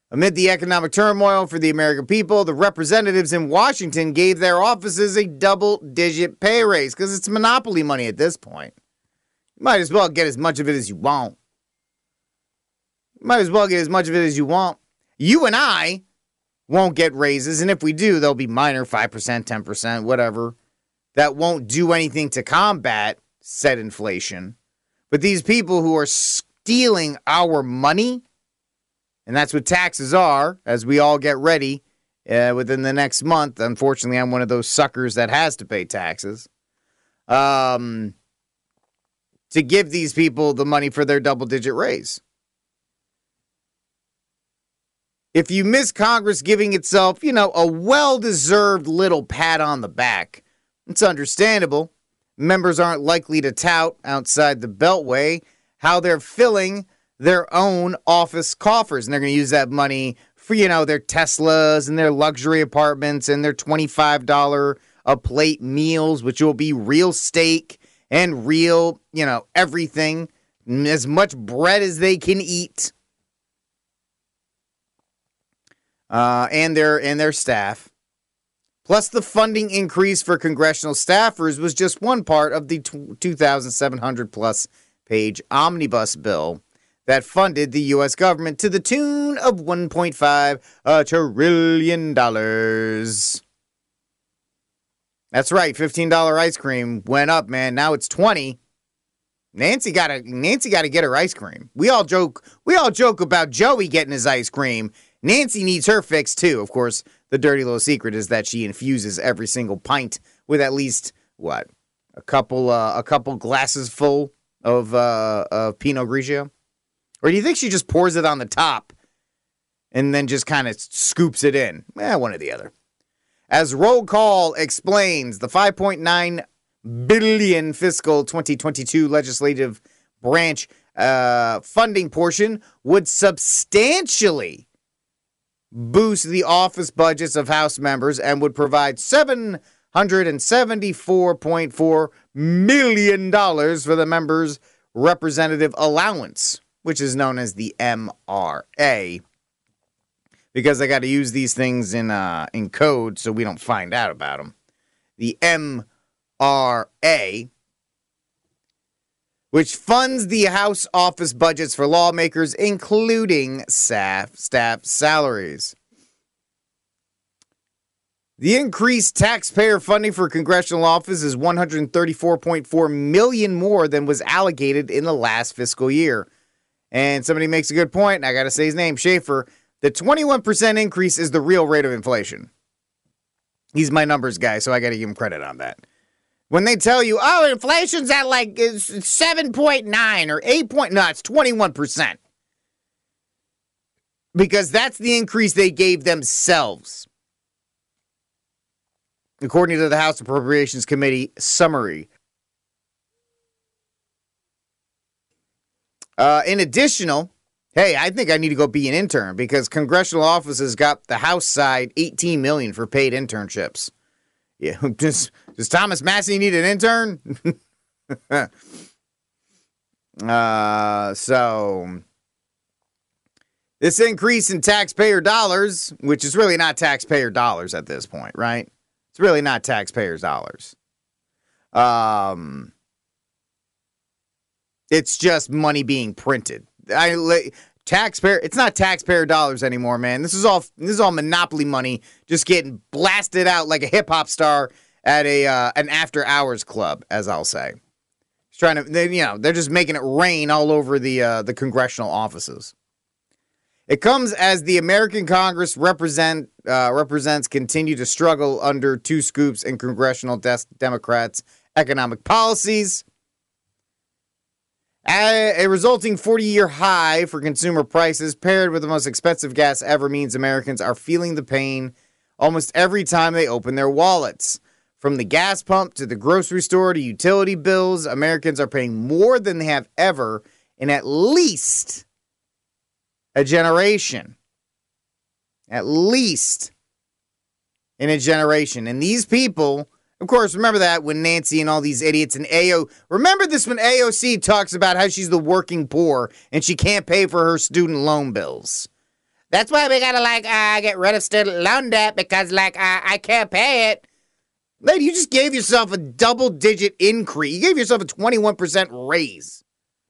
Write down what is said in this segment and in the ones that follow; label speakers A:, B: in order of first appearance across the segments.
A: Amid the economic turmoil for the American people, the representatives in Washington gave their offices a double-digit pay raise because it's monopoly money at this point. You might as well get as much of it as you want. You and I won't get raises, and if we do, they'll be minor, 5%, 10%, whatever. That won't do anything to combat said inflation. But these people who are stealing our money, and that's what taxes are, as we all get ready within the next month. Unfortunately, I'm one of those suckers that has to pay taxes. To give these people the money for their double-digit raise. If you miss Congress giving itself, a well-deserved little pat on the back, it's understandable. Members aren't likely to tout outside the Beltway how they're filling their own office coffers. And they're going to use that money for, their Teslas and their luxury apartments and their $25 a plate meals, which will be real steak and real, everything, as much bread as they can eat. And their staff. Plus, the funding increase for congressional staffers was just one part of the 2,700-plus page omnibus bill that funded the U.S. government to the tune of $1.5 trillion. That's right, $15 ice cream went up, man. Now it's $20. Nancy got to get her ice cream. We all joke about Joey getting his ice cream. Nancy needs her fix too. Of course, the dirty little secret is that she infuses every single pint with at least a couple glasses full of Pinot Grigio. Or do you think she just pours it on the top and then just kind of scoops it in? One or the other. As Roll Call explains, the $5.9 billion fiscal 2022 legislative branch funding portion would substantially boost the office budgets of House members and would provide $774.4 million for the members' representative allowance, which is known as the MRA, because they got to use these things in code so we don't find out about them. The MRA, which funds the House office budgets for lawmakers, including staff salaries. The increased taxpayer funding for congressional office is $134.4 million more than was allocated in the last fiscal year. And somebody makes a good point, and I got to say his name, Schaefer. The 21% increase is the real rate of inflation. He's my numbers guy, so I got to give him credit on that. When they tell you, inflation's at 7.9 or 8 point, no, it's 21%. Because that's the increase they gave themselves. According to the House Appropriations Committee summary. In additional, I think I need to go be an intern because congressional offices got the House side $18 million for paid internships. Yeah, does Thomas Massey need an intern? So this increase in taxpayer dollars, which is really not taxpayer dollars at this point, right? It's really not taxpayers' dollars. It's just money being printed. It's not taxpayer dollars anymore, man. This is all monopoly money just getting blasted out like a hip hop star at an after hours club, as I'll say. They're just making it rain all over the congressional offices. It comes as the American Congress represents continue to struggle under two scoops in congressional Democrats' economic policies. A resulting 40-year high for consumer prices paired with the most expensive gas ever means Americans are feeling the pain almost every time they open their wallets. From the gas pump to the grocery store to utility bills, Americans are paying more than they have ever in at least a generation. At least in a generation. And these people, of course, remember that when Nancy and all these idiots and remember this when AOC talks about how she's the working poor and she can't pay for her student loan bills. That's why we gotta get rid of student loan debt because I can't pay it. Lady, you just gave yourself a double-digit increase. You gave yourself a 21% raise.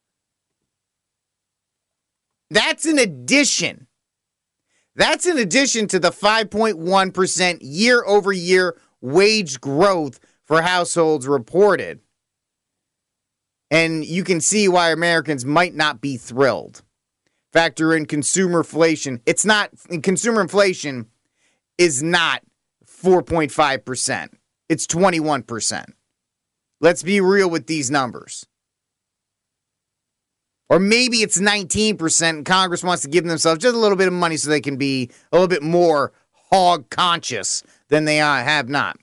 A: That's an addition. That's in addition to the 5.1% year-over-year wage growth for households reported. And you can see why Americans might not be thrilled. Factor in consumer inflation. Consumer inflation is not 4.5%. It's 21%. Let's be real with these numbers. Or maybe it's 19% and Congress wants to give themselves just a little bit of money so they can be a little bit more hog conscious than they have not.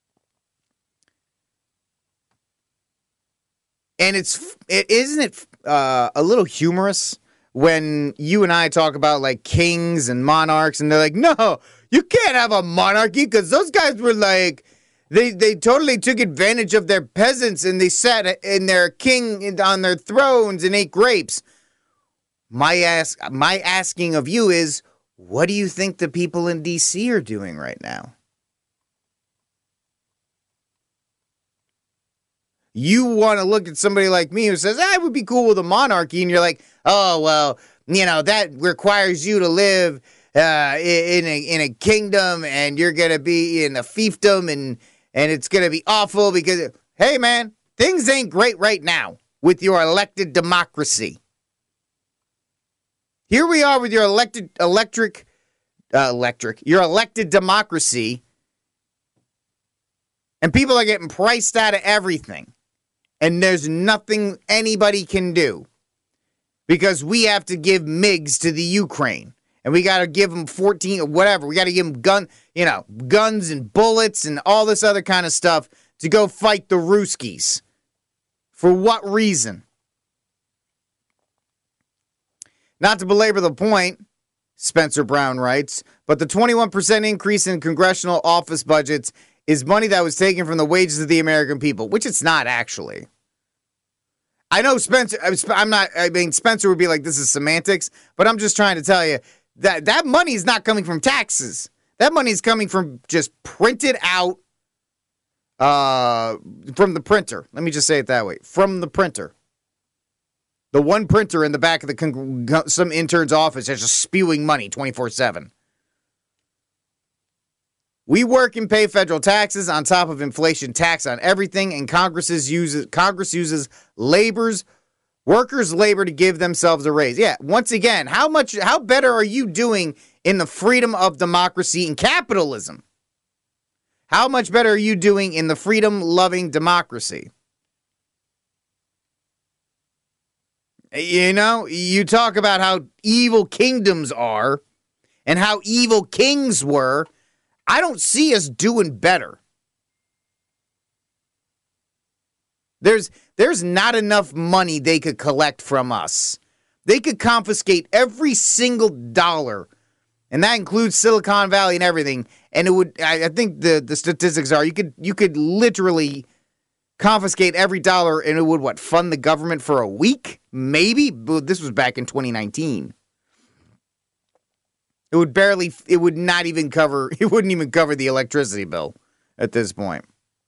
A: And isn't it a little humorous when you and I talk about like kings and monarchs and they're like, no, you can't have a monarchy because those guys were like, They totally took advantage of their peasants and they sat in their king on their thrones and ate grapes. My asking of you is, what do you think the people in D.C. are doing right now? You want to look at somebody like me who says, I would be cool with a monarchy, and you're like, oh, well, that requires you to live in a kingdom and you're going to be in a fiefdom and it's going to be awful because, hey, man, things ain't great right now with your elected democracy. Here we are with your elected democracy, and people are getting priced out of everything. And there's nothing anybody can do because we have to give MiGs to the Ukraine. And we got to give them 14 or whatever. We got to give them guns and bullets and all this other kind of stuff to go fight the Ruskies. For what reason? Not to belabor the point, Spencer Brown writes, but the 21% increase in congressional office budgets is money that was taken from the wages of the American people, which it's not actually. I know Spencer would be like, this is semantics, but I'm just trying to tell you that money is not coming from taxes. That money is coming from just printed out from the printer. Let me just say it that way. From the printer. The one printer in the back of some intern's office is just spewing money 24/7. We work and pay federal taxes on top of inflation tax on everything, and Congress uses workers' labor to give themselves a raise. Yeah, once again, how better are you doing in the freedom of democracy and capitalism? How much better are you doing in the freedom-loving democracy? You talk about how evil kingdoms are and how evil kings were. I don't see us doing better. There's not enough money they could collect from us. They could confiscate every single dollar, and that includes Silicon Valley and everything. And it would, I think the statistics are, you could literally confiscate every dollar, and it would fund the government for a week, maybe. But this was back in 2019. It wouldn't even cover the electricity bill at this point.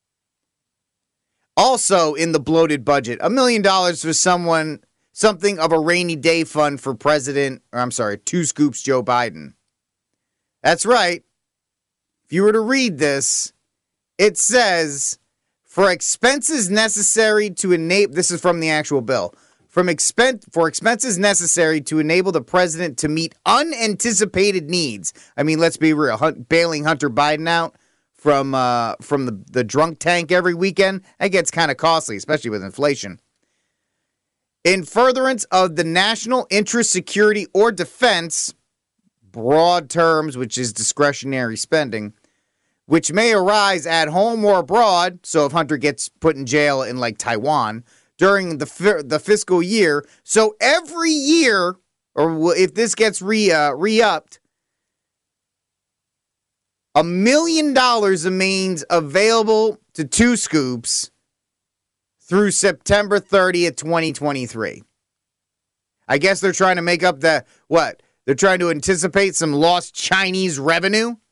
A: Also in the bloated budget, $1 million for something of a rainy day fund for Two Scoops Joe Biden. That's right. If you were to read this, it says, for expenses necessary to enable, this is from the actual bill, for expenses necessary to enable the president to meet unanticipated needs. I mean, let's be real. Bailing Hunter Biden out from the drunk tank every weekend, that gets kind of costly, especially with inflation. In furtherance of the national interest, security, or defense, broad terms, which is discretionary spending, which may arise at home or abroad. So if Hunter gets put in jail in Taiwan during the fiscal year, so every year, or if this gets re-upped, $1 million remains available to Two Scoops through September 30th, 2023. I guess they're trying to make up the They're trying to anticipate some lost Chinese revenue.